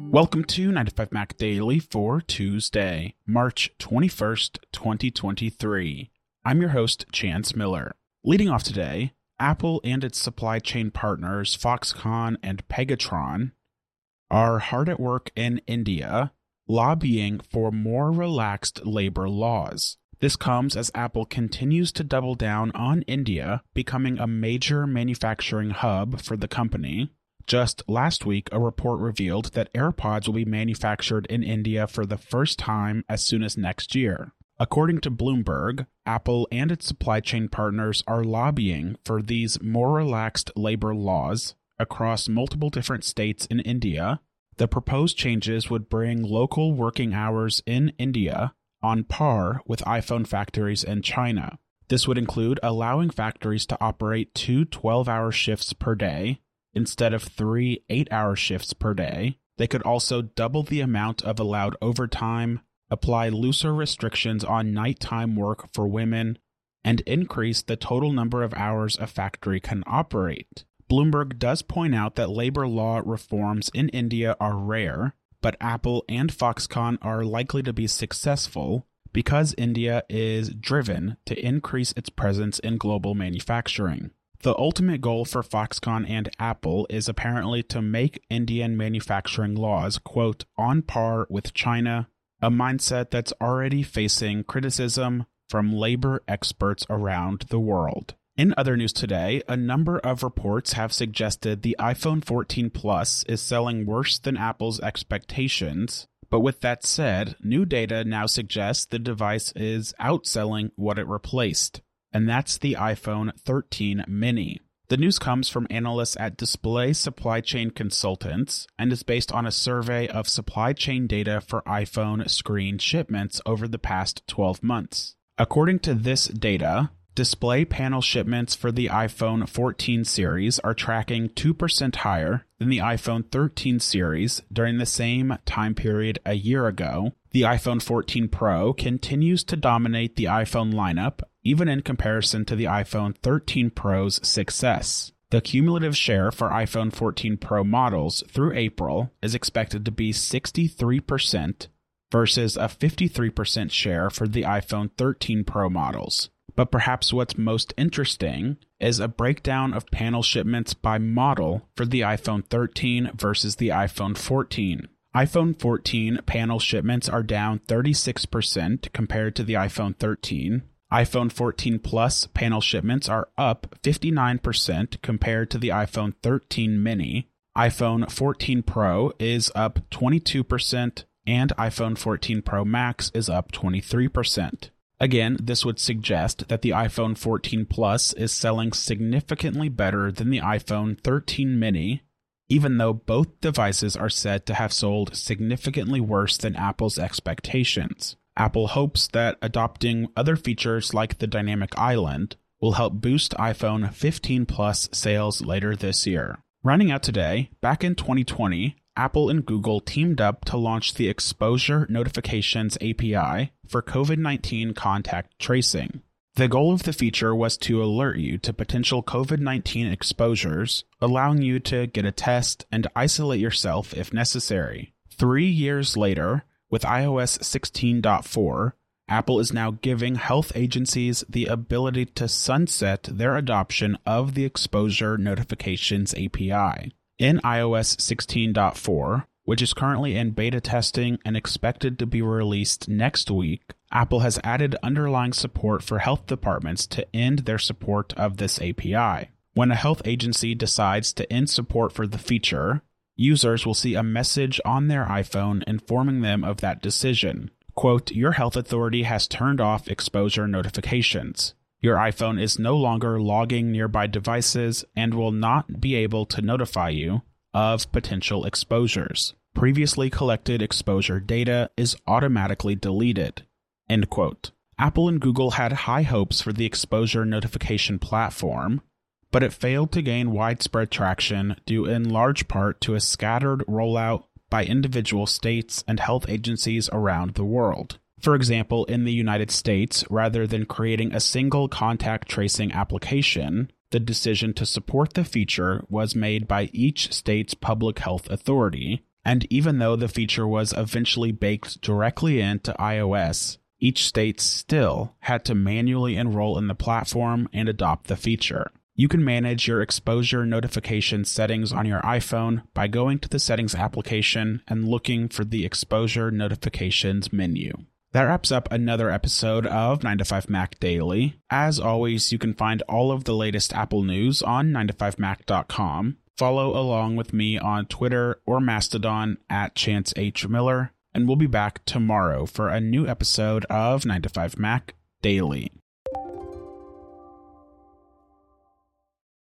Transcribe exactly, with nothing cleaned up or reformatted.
Welcome to nine to five Mac Daily for Tuesday, March twenty-first, twenty twenty-three. I'm your host, Chance Miller. Leading off today, Apple and its supply chain partners Foxconn and Pegatron are hard at work in India lobbying for more relaxed labor laws. This comes as Apple continues to double down on India becoming a major manufacturing hub for the company. Just last week, a report revealed that AirPods will be manufactured in India for the first time as soon as next year. According to Bloomberg, Apple and its supply chain partners are lobbying for these more relaxed labor laws across multiple different states in India. The proposed changes would bring local working hours in India on par with iPhone factories in China. This would include allowing factories to operate two twelve-hour shifts per day instead of three eight-hour shifts per day. They could also double the amount of allowed overtime, apply looser restrictions on nighttime work for women, and increase the total number of hours a factory can operate. Bloomberg does point out that labor law reforms in India are rare, but Apple and Foxconn are likely to be successful because India is driven to increase its presence in global manufacturing. The ultimate goal for Foxconn and Apple is apparently to make Indian manufacturing laws, quote, on par with China, a mindset that's already facing criticism from labor experts around the world. In other news today, a number of reports have suggested the iPhone fourteen Plus is selling worse than Apple's expectations. But with that said, new data now suggests the device is outselling what it replaced, and that's the iPhone thirteen mini. The news comes from analysts at Display Supply Chain Consultants and is based on a survey of supply chain data for iPhone screen shipments over the past twelve months. According to this data, display panel shipments for the iPhone fourteen series are tracking two percent higher than the iPhone thirteen series during the same time period a year ago. The iPhone fourteen Pro continues to dominate the iPhone lineup, even in comparison to the iPhone thirteen Pro's success. The cumulative share for iPhone fourteen Pro models through April is expected to be sixty-three percent versus a fifty-three percent share for the iPhone thirteen Pro models. But perhaps what's most interesting is a breakdown of panel shipments by model for the iPhone thirteen versus the iPhone fourteen. iPhone fourteen panel shipments are down thirty-six percent compared to the iPhone thirteen. iPhone fourteen Plus panel shipments are up fifty-nine percent compared to the iPhone thirteen mini. iPhone fourteen Pro is up twenty-two percent, and iPhone fourteen Pro Max is up twenty-three percent. Again, this would suggest that the iPhone fourteen Plus is selling significantly better than the iPhone thirteen mini, even though both devices are said to have sold significantly worse than Apple's expectations. Apple hopes that adopting other features like the Dynamic Island will help boost iPhone fifteen Plus sales later this year. Rounding out today, back in twenty twenty, Apple and Google teamed up to launch the Exposure Notifications A P I for COVID nineteen contact tracing. The goal of the feature was to alert you to potential COVID nineteen exposures, allowing you to get a test and isolate yourself if necessary. Three years later, with iOS sixteen point four, Apple is now giving health agencies the ability to sunset their adoption of the Exposure Notifications A P I. In iOS sixteen point four, which is currently in beta testing and expected to be released next week, Apple has added underlying support for health departments to end their support of this A P I. When a health agency decides to end support for the feature, users will see a message on their iPhone informing them of that decision. Quote, "Your health authority has turned off exposure notifications. Your iPhone is no longer logging nearby devices and will not be able to notify you of potential exposures. Previously collected exposure data is automatically deleted." End quote. Apple and Google had high hopes for the exposure notification platform, but it failed to gain widespread traction due in large part to a scattered rollout by individual states and health agencies around the world. For example, in the United States, rather than creating a single contact tracing application, the decision to support the feature was made by each state's public health authority, And even though the feature was eventually baked directly into iOS, each state still had to manually enroll in the platform and adopt the feature. You can manage your exposure notification settings on your iPhone by going to the Settings application and looking for the Exposure Notifications menu. That wraps up another episode of nine to five Mac Daily. As always, you can find all of the latest Apple news on nine to five mac dot com. Follow along with me on Twitter or Mastodon at Chance H. Miller, and we'll be back tomorrow for a new episode of nine to five Mac Daily.